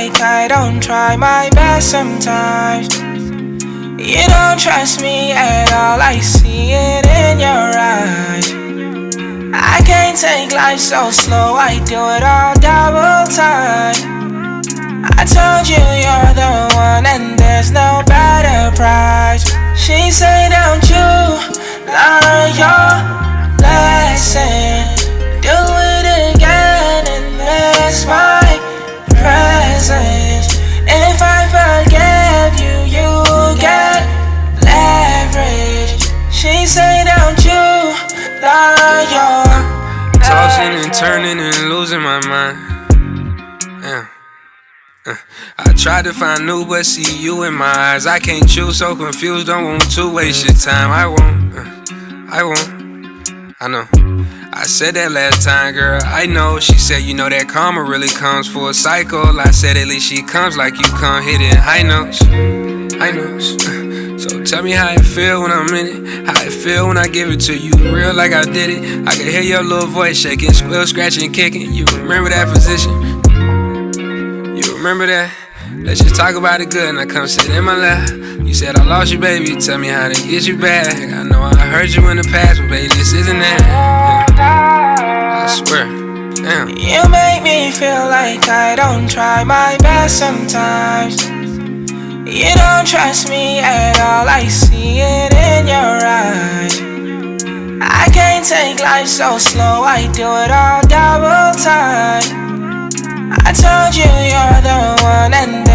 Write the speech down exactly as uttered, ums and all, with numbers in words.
like I don't try my best sometimes. You don't trust me at all, I see it in your eyes. I can't take life so slow, I do it all double time. I told you you're the one and there's no better price. She say don't you learn your lesson, do it again and miss my presence. If I forgive you, you get leverage. She say don't you learn your tossing and turning and losing my mind. Yeah. Uh, I tried to find new, but see you in my eyes. I can't choose, so confused, don't want to waste your time. I won't, uh, I won't, I know. I said that last time, girl, I know. She said, you know that karma really comes for a cycle. I said, at least she comes like you come, hitting high notes, high notes. Uh, so tell me how it feel when I'm in it, how it feel when I give it to you, real like I did it. I can hear your little voice shaking, squill, scratching, kicking. You remember that position? You remember that? Let's just talk about it good, now come sit in my lap. You said I lost you, baby, tell me how to get you back. I know I heard you in the past, but baby, this isn't that. Yeah. I swear, damn. You make me feel like I don't try my best sometimes. You don't trust me at all, I see it in your eyes. I can't take life so slow, I do it all double time. I told you you're the one and